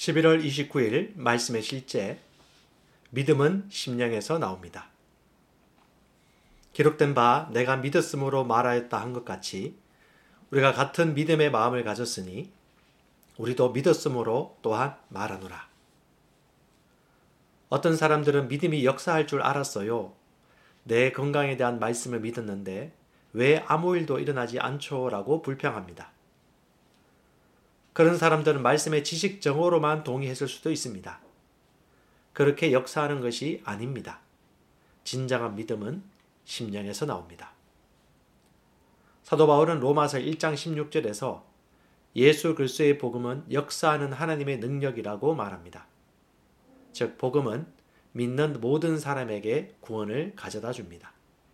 11월 29일 말씀의 실제, 믿음은 심령에서 나옵니다. 기록된 바 내가 믿었으므로 말하였다 한 것 같이 우리가 같은 믿음의 마음을 가졌으니 우리도 믿었으므로 또한 말하노라. 어떤 사람들은 믿음이 역사할 줄 알았어요. 내 건강에 대한 말씀을 믿었는데 왜 아무 일도 일어나지 않죠? 라고 불평합니다. 그런 사람들은 말씀의 지식 정오로만 동의했을 수도 있습니다. 그렇게 역사하는 것이 아닙니다. 진정한 믿음은 심령에서 나옵니다. 사도 바울은 로마서 1장 16절에서 예수 그리스도의 복음은 역사하는 하나님의 능력이라고 말합니다. 즉 복음은 믿는 모든 사람에게 구원을 가져다 줍니다.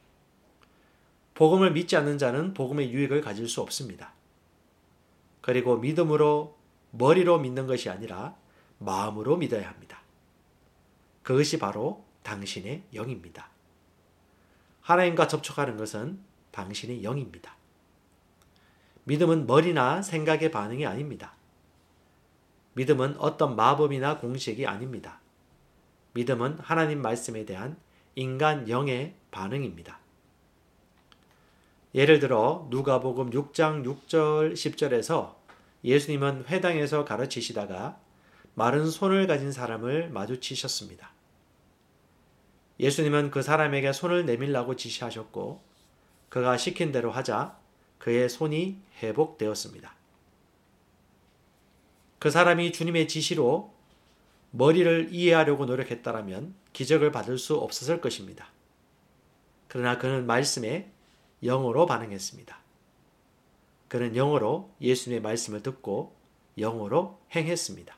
복음을 믿지 않는 자는 복음의 유익을 가질 수 없습니다. 그리고 믿음으로 머리로 믿는 것이 아니라 마음으로 믿어야 합니다. 그것이 바로 당신의 영입니다. 하나님과 접촉하는 것은 당신의 영입니다. 믿음은 머리나 생각의 반응이 아닙니다. 믿음은 어떤 마법이나 공식이 아닙니다. 믿음은 하나님 말씀에 대한 인간 영의 반응입니다. 예를 들어 누가복음 6장 6절 10절에서 예수님은 회당에서 가르치시다가 마른 손을 가진 사람을 마주치셨습니다. 예수님은 그 사람에게 손을 내밀라고 지시하셨고 그가 시킨 대로 하자 그의 손이 회복되었습니다. 그 사람이 주님의 지시로 머리를 이해하려고 노력했다면 기적을 받을 수 없었을 것입니다. 그러나 그는 말씀에 영어로 반응했습니다. 그는 영어로 예수님의 말씀을 듣고 영어로 행했습니다.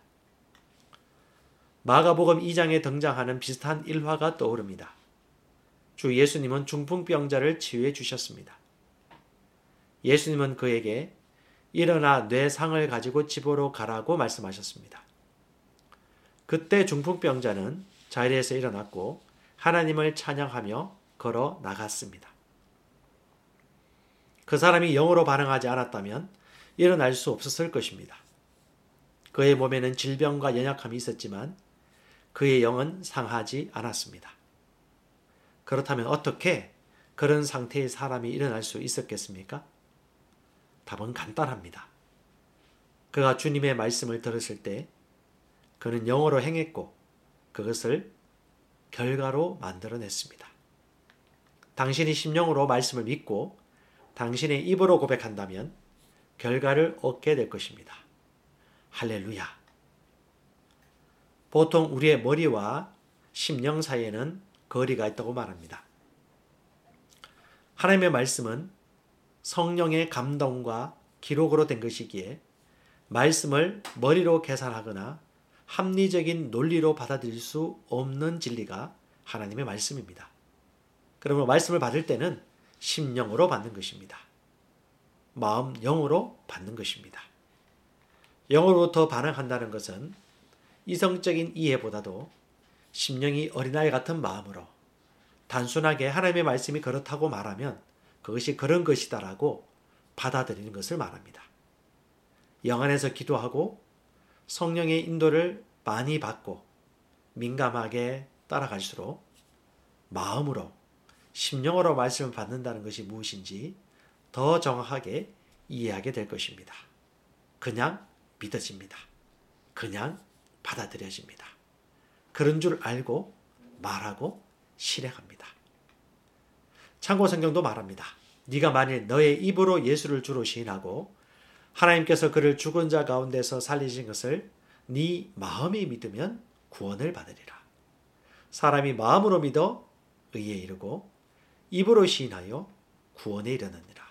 마가복음 2장에 등장하는 비슷한 일화가 떠오릅니다. 주 예수님은 중풍병자를 치유해 주셨습니다. 예수님은 그에게 일어나 내 상을 가지고 집으로 가라고 말씀하셨습니다. 그때 중풍병자는 자리에서 일어났고 하나님을 찬양하며 걸어 나갔습니다. 그 사람이 영어로 반응하지 않았다면 일어날 수 없었을 것입니다. 그의 몸에는 질병과 연약함이 있었지만 그의 영은 상하지 않았습니다. 그렇다면 어떻게 그런 상태의 사람이 일어날 수 있었겠습니까? 답은 간단합니다. 그가 주님의 말씀을 들었을 때 그는 영어로 행했고 그것을 결과로 만들어냈습니다. 당신이 심령으로 말씀을 믿고 당신의 입으로 고백한다면 결과를 얻게 될 것입니다. 할렐루야. 보통 우리의 머리와 심령 사이에는 거리가 있다고 말합니다. 하나님의 말씀은 성령의 감동과 기록으로 된 것이기에 말씀을 머리로 계산하거나 합리적인 논리로 받아들일 수 없는 진리가 하나님의 말씀입니다. 그러므로 말씀을 받을 때는 심령으로 받는 것입니다. 마음 영으로 받는 것입니다. 영으로부터 반응한다는 것은 이성적인 이해보다도 심령이 어린아이 같은 마음으로 단순하게 하나님의 말씀이 그렇다고 말하면 그것이 그런 것이다라고 받아들이는 것을 말합니다. 영 안에서 기도하고 성령의 인도를 많이 받고 민감하게 따라갈수록 마음으로 심령으로 말씀을 받는다는 것이 무엇인지 더 정확하게 이해하게 될 것입니다. 그냥 믿어집니다. 그냥 받아들여집니다. 그런 줄 알고 말하고 실행합니다. 참고 성경도 말합니다. 네가 만일 너의 입으로 예수를 주로 시인하고 하나님께서 그를 죽은 자 가운데서 살리신 것을 네 마음이 믿으면 구원을 받으리라. 사람이 마음으로 믿어 의에 이르고 입으로 시인하여 구원에 이르느니라.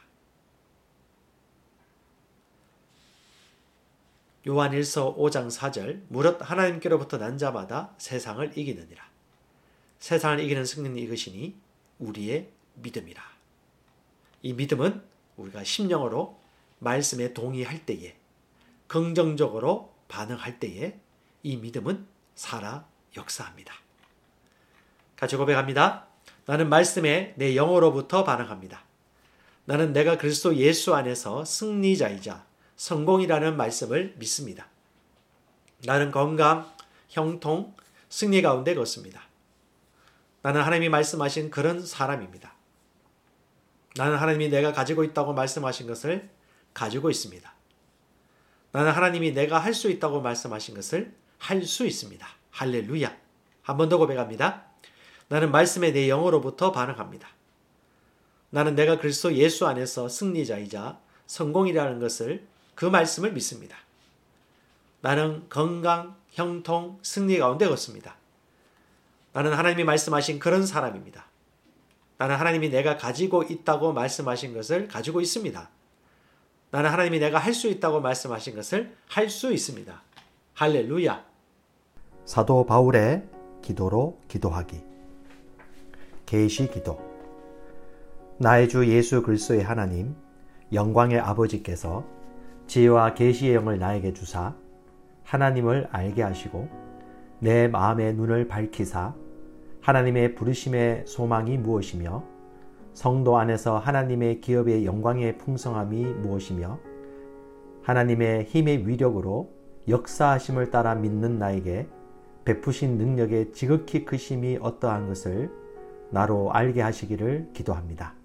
요한일서 5장 4절 무릇 하나님께로부터 난 자마다 세상을 이기느니라. 세상을 이기는 승리는 이것이니 우리의 믿음이라. 이 믿음은 우리가 심령으로 말씀에 동의할 때에 긍정적으로 반응할 때에 이 믿음은 살아 역사합니다. 같이 고백합니다. 나는 말씀에 내 영으로부터 반응합니다. 나는 내가 그리스도 예수 안에서 승리자이자 성공이라는 말씀을 믿습니다. 나는 건강, 형통, 승리 가운데 걷습니다. 나는 하나님이 말씀하신 그런 사람입니다. 나는 하나님이 내가 가지고 있다고 말씀하신 것을 가지고 있습니다. 나는 하나님이 내가 할 수 있다고 말씀하신 것을 할 수 있습니다. 할렐루야. 한 번 더 고백합니다. 나는 말씀에 내 영으로부터 반응합니다. 나는 내가 그리스도 예수 안에서 승리자이자 성공이라는 것을 그 말씀을 믿습니다. 나는 건강, 형통, 승리 가운데 걷습니다. 나는 하나님이 말씀하신 그런 사람입니다. 나는 하나님이 내가 가지고 있다고 말씀하신 것을 가지고 있습니다. 나는 하나님이 내가 할 수 있다고 말씀하신 것을 할 수 있습니다. 할렐루야. 사도 바울의 기도로 기도하기. 계시 기도. 나의 주 예수 그리스도의 하나님, 영광의 아버지께서 지혜와 계시의 영을 나에게 주사 하나님을 알게 하시고 내 마음의 눈을 밝히사 하나님의 부르심의 소망이 무엇이며 성도 안에서 하나님의 기업의 영광의 풍성함이 무엇이며 하나님의 힘의 위력으로 역사하심을 따라 믿는 나에게 베푸신 능력의 지극히 크심이 어떠한 것을 나로 알게 하시기를 기도합니다.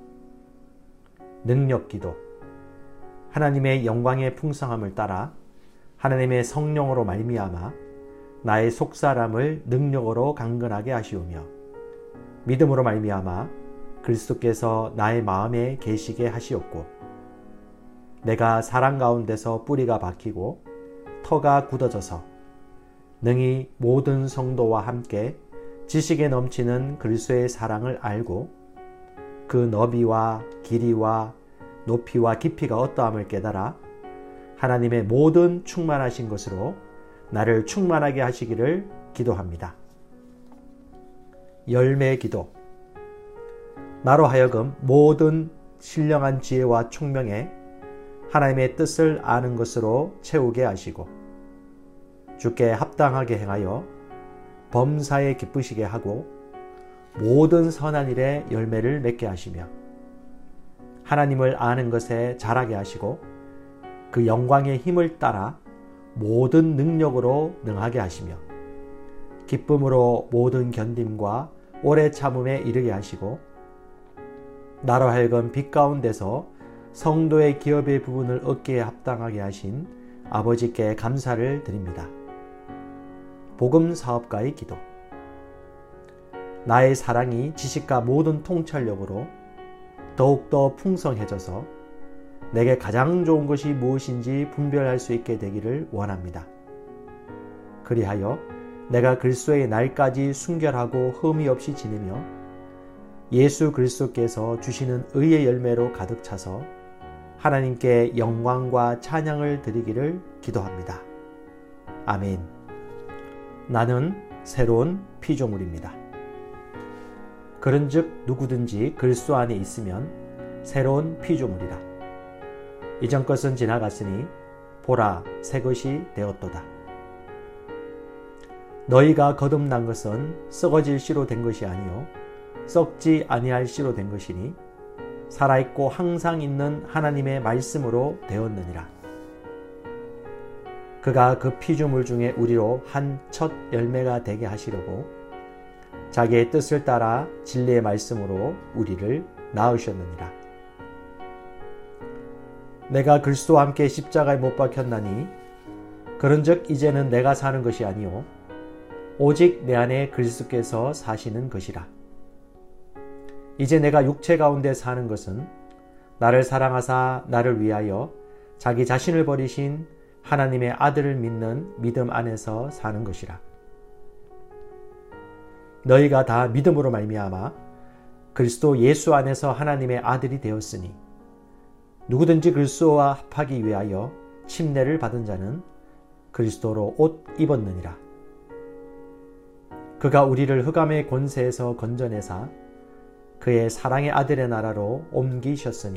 능력 기도. 하나님의 영광의 풍성함을 따라 하나님의 성령으로 말미암아 나의 속사람을 능력으로 강건하게 하시오며 믿음으로 말미암아 그리스도께서 나의 마음에 계시게 하시옵고 내가 사랑 가운데서 뿌리가 박히고 터가 굳어져서 능히 모든 성도와 함께 지식에 넘치는 그리스도의 사랑을 알고 그 너비와 길이와 높이와 깊이가 어떠함을 깨달아 하나님의 모든 충만하신 것으로 나를 충만하게 하시기를 기도합니다. 열매 기도. 나로 하여금 모든 신령한 지혜와 총명에 하나님의 뜻을 아는 것으로 채우게 하시고 주께 합당하게 행하여 범사에 기쁘시게 하고 모든 선한 일에 열매를 맺게 하시며 하나님을 아는 것에 자라게 하시고 그 영광의 힘을 따라 모든 능력으로 능하게 하시며 기쁨으로 모든 견딤과 오래 참음에 이르게 하시고 나로 하여금 빛 가운데서 성도의 기업의 부분을 얻기에 합당하게 하신 아버지께 감사를 드립니다. 복음 사업가의 기도. 나의 사랑이 지식과 모든 통찰력으로 더욱더 풍성해져서 내게 가장 좋은 것이 무엇인지 분별할 수 있게 되기를 원합니다. 그리하여 내가 그리스도의 날까지 순결하고 흠이 없이 지내며 예수 그리스도께서 주시는 의의 열매로 가득 차서 하나님께 영광과 찬양을 드리기를 기도합니다. 아멘. 나는 새로운 피조물입니다. 그런즉 누구든지 그리스도 안에 있으면 새로운 피조물이라. 이전 것은 지나갔으니 보라 새 것이 되었도다. 너희가 거듭난 것은 썩어질 씨로 된 것이 아니요 썩지 아니할 씨로 된 것이니 살아있고 항상 있는 하나님의 말씀으로 되었느니라. 그가 그 피조물 중에 우리로 한 첫 열매가 되게 하시려고 자기의 뜻을 따라 진리의 말씀으로 우리를 낳으셨느니라. 내가 그리스도와 함께 십자가에 못 박혔나니 그런즉 이제는 내가 사는 것이 아니요 오직 내 안에 그리스도께서 사시는 것이라. 이제 내가 육체 가운데 사는 것은 나를 사랑하사 나를 위하여 자기 자신을 버리신 하나님의 아들을 믿는 믿음 안에서 사는 것이라. 너희가 다 믿음으로 말미암아 그리스도 예수 안에서 하나님의 아들이 되었으니 누구든지 그리스도와 합하기 위하여 침례를 받은 자는 그리스도로 옷 입었느니라. 그가 우리를 흑암의 권세에서 건져내사 그의 사랑의 아들의 나라로 옮기셨으니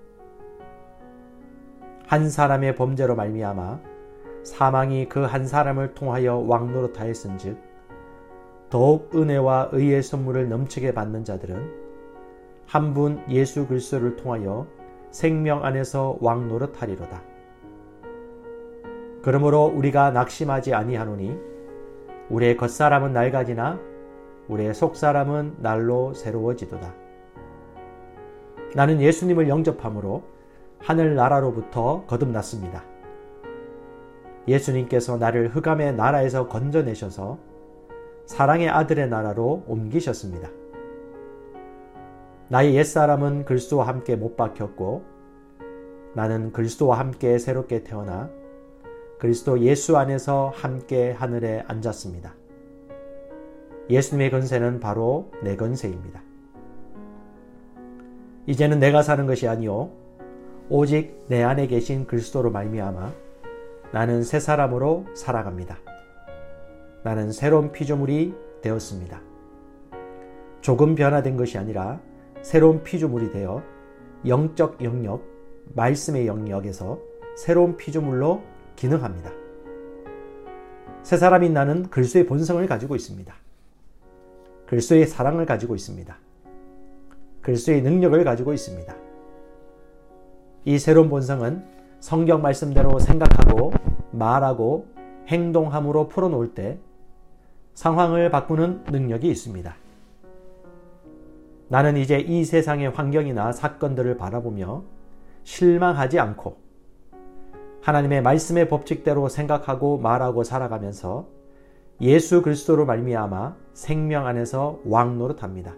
한 사람의 범죄로 말미암아 사망이 그 한 사람을 통하여 왕노릇하였은즉 더욱 은혜와 의의 선물을 넘치게 받는 자들은 한 분 예수 그리스도를 통하여 생명 안에서 왕노릇하리로다. 그러므로 우리가 낙심하지 아니하노니 우리의 겉사람은 낡아지나 우리의 속사람은 날로 새로워지도다. 나는 예수님을 영접함으로 하늘나라로부터 거듭났습니다. 예수님께서 나를 흑암의 나라에서 건져내셔서 사랑의 아들의 나라로 옮기셨습니다. 나의 옛사람은 그리스도와 함께 못 박혔고 나는 그리스도와 함께 새롭게 태어나 그리스도 예수 안에서 함께 하늘에 앉았습니다. 예수님의 건세는 바로 내 건세입니다. 이제는 내가 사는 것이 아니요 오직 내 안에 계신 그리스도로 말미암아 나는 새 사람으로 살아갑니다. 나는 새로운 피조물이 되었습니다. 조금 변화된 것이 아니라 새로운 피조물이 되어 영적 영역, 말씀의 영역에서 새로운 피조물로 기능합니다. 새 사람인 나는 그리스도의 본성을 가지고 있습니다. 그리스도의 사랑을 가지고 있습니다. 그리스도의 능력을 가지고 있습니다. 이 새로운 본성은 성경 말씀대로 생각하고 말하고 행동함으로 풀어놓을 때 상황을 바꾸는 능력이 있습니다. 나는 이제 이 세상의 환경이나 사건들을 바라보며 실망하지 않고 하나님의 말씀의 법칙대로 생각하고 말하고 살아가면서 예수 그리스도로 말미암아 생명 안에서 왕 노릇합니다.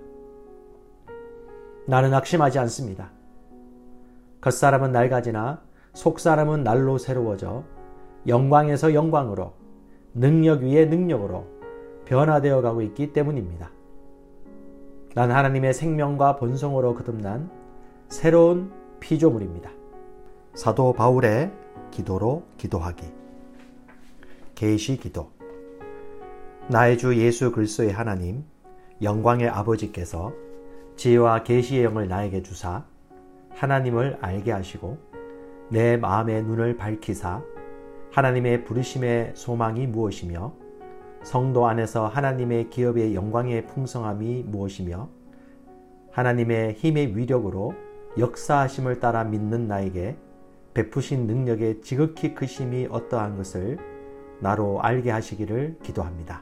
나는 낙심하지 않습니다. 겉사람은 낡아지나 속사람은 날로 새로워져 영광에서 영광으로 능력 위에 능력으로 변화되어 가고 있기 때문입니다. 난 하나님의 생명과 본성으로 거듭난 새로운 피조물입니다. 사도 바울의 기도로 기도하기. 계시 기도. 나의 주 예수 그리스도의 하나님, 영광의 아버지께서 지혜와 계시의 영을 나에게 주사 하나님을 알게 하시고 내 마음의 눈을 밝히사 하나님의 부르심의 소망이 무엇이며 성도 안에서 하나님의 기업의 영광의 풍성함이 무엇이며 하나님의 힘의 위력으로 역사하심을 따라 믿는 나에게 베푸신 능력의 지극히 크심이 어떠한 것을 나로 알게 하시기를 기도합니다.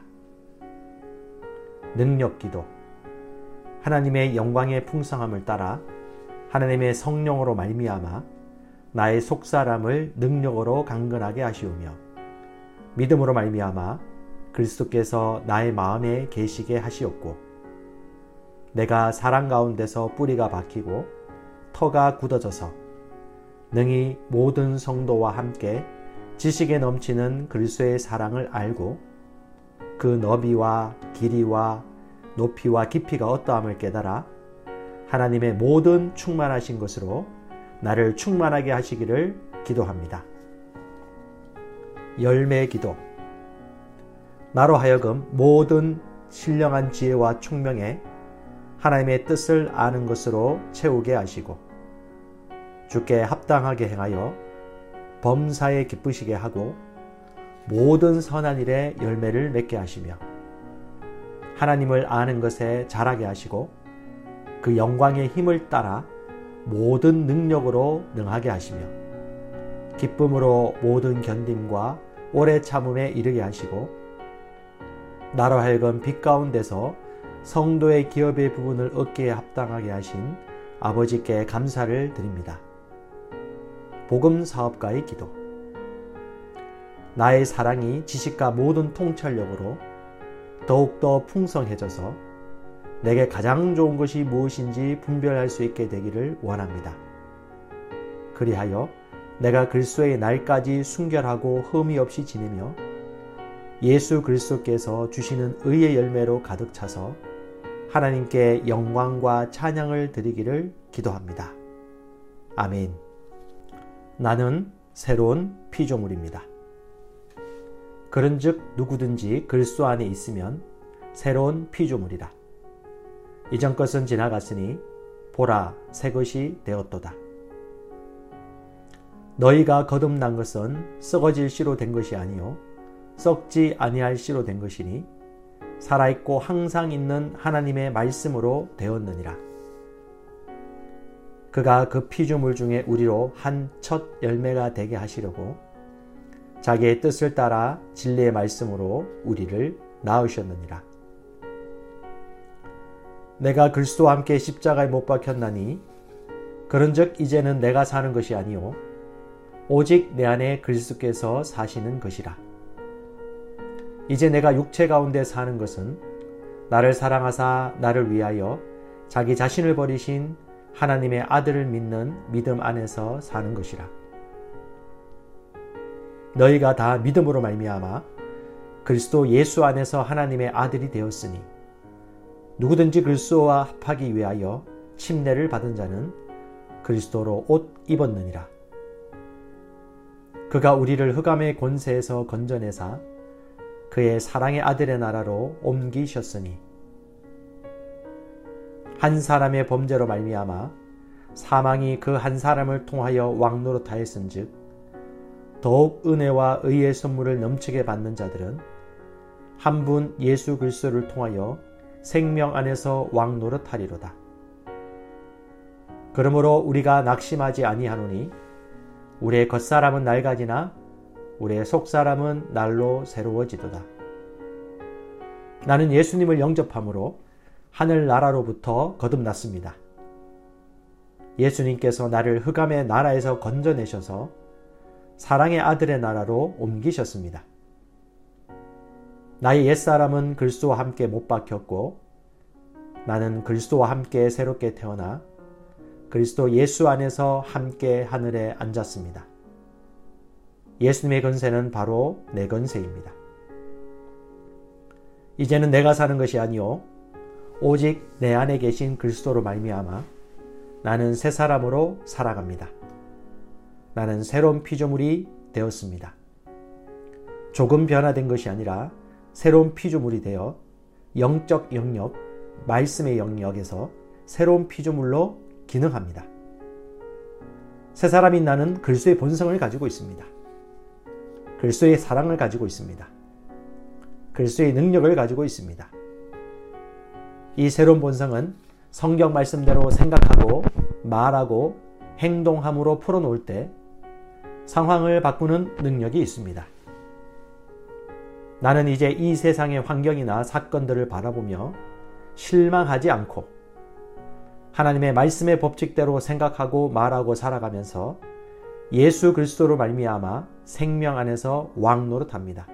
능력 기도. 하나님의 영광의 풍성함을 따라 하나님의 성령으로 말미암아 나의 속사람을 능력으로 강건하게 하시오며 믿음으로 말미암아 그리스도께서 나의 마음에 계시게 하시옵고 내가 사랑 가운데서 뿌리가 박히고 터가 굳어져서 능히 모든 성도와 함께 지식에 넘치는 그리스도의 사랑을 알고 그 너비와 길이와 높이와 깊이가 어떠함을 깨달아 하나님의 모든 충만하신 것으로 나를 충만하게 하시기를 기도합니다. 열매 기도. 나로 하여금 모든 신령한 지혜와 총명에 하나님의 뜻을 아는 것으로 채우게 하시고 주께 합당하게 행하여 범사에 기쁘시게 하고 모든 선한 일에 열매를 맺게 하시며 하나님을 아는 것에 자라게 하시고 그 영광의 힘을 따라 모든 능력으로 능하게 하시며 기쁨으로 모든 견딤과 오래 참음에 이르게 하시고 나로 하여금 빛 가운데서 성도의 기업의 부분을 얻기에 합당하게 하신 아버지께 감사를 드립니다. 복음 사업가의 기도. 나의 사랑이 지식과 모든 통찰력으로 더욱더 풍성해져서 내게 가장 좋은 것이 무엇인지 분별할 수 있게 되기를 원합니다. 그리하여 내가 그리스도의 날까지 순결하고 흠이 없이 지내며 예수 그리스도께서 주시는 의의 열매로 가득 차서 하나님께 영광과 찬양을 드리기를 기도합니다. 아멘. 나는 새로운 피조물입니다. 그런즉 누구든지 그리스도 안에 있으면 새로운 피조물이라. 이전 것은 지나갔으니 보라 새 것이 되었도다. 너희가 거듭난 것은 썩어질 씨로 된 것이 아니요 썩지 아니할 씨로 된 것이니 살아있고 항상 있는 하나님의 말씀으로 되었느니라. 그가 그 피조물 중에 우리로 한 첫 열매가 되게 하시려고 자기의 뜻을 따라 진리의 말씀으로 우리를 낳으셨느니라. 내가 그리스도와 함께 십자가에 못 박혔나니 그런즉 이제는 내가 사는 것이 아니요 오직 내 안에 그리스도께서 사시는 것이라. 이제 내가 육체 가운데 사는 것은 나를 사랑하사 나를 위하여 자기 자신을 버리신 하나님의 아들을 믿는 믿음 안에서 사는 것이라. 너희가 다 믿음으로 말미암아 그리스도 예수 안에서 하나님의 아들이 되었으니 누구든지 그리스도와 합하기 위하여 침례를 받은 자는 그리스도로 옷 입었느니라. 그가 우리를 흑암의 권세에서 건져내사 그의 사랑의 아들의 나라로 옮기셨으니 한 사람의 범죄로 말미암아 사망이 그 한 사람을 통하여 왕노릇하였은즉 더욱 은혜와 의의 선물을 넘치게 받는 자들은 한 분 예수 그리스도를 통하여 생명 안에서 왕노릇하리로다. 그러므로 우리가 낙심하지 아니하노니 우리의 겉사람은 낡아지나 우리의 속사람은 날로 새로워지도다. 나는 예수님을 영접함으로 하늘나라로부터 거듭났습니다. 예수님께서 나를 흑암의 나라에서 건져내셔서 사랑의 아들의 나라로 옮기셨습니다. 나의 옛사람은 그리스도와 함께 못 박혔고 나는 그리스도와 함께 새롭게 태어나 그리스도 예수 안에서 함께 하늘에 앉았습니다. 예수님의 건세는 바로 내 건세입니다. 이제는 내가 사는 것이 아니요 오직 내 안에 계신 그리스도로 말미암아 나는 새 사람으로 살아갑니다. 나는 새로운 피조물이 되었습니다. 조금 변화된 것이 아니라 새로운 피조물이 되어 영적 영역, 말씀의 영역에서 새로운 피조물로 기능합니다. 새 사람인 나는 그리스도의 본성을 가지고 있습니다. 그리스도의 사랑을 가지고 있습니다. 그리스도의 능력을 가지고 있습니다. 이 새로운 본성은 성경 말씀대로 생각하고 말하고 행동함으로 풀어놓을 때 상황을 바꾸는 능력이 있습니다. 나는 이제 이 세상의 환경이나 사건들을 바라보며 실망하지 않고 하나님의 말씀의 법칙대로 생각하고 말하고 살아가면서 예수 그리스도로 말미암아 생명 안에서 왕노릇합니다.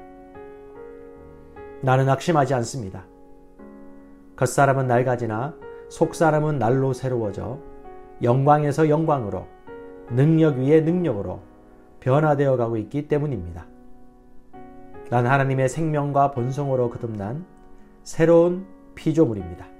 나는 낙심하지 않습니다. 겉사람은 낡아지나 속사람은 날로 새로워져 영광에서 영광으로 능력 위에 능력으로 변화되어 가고 있기 때문입니다. 난 하나님의 생명과 본성으로 거듭난 새로운 피조물입니다.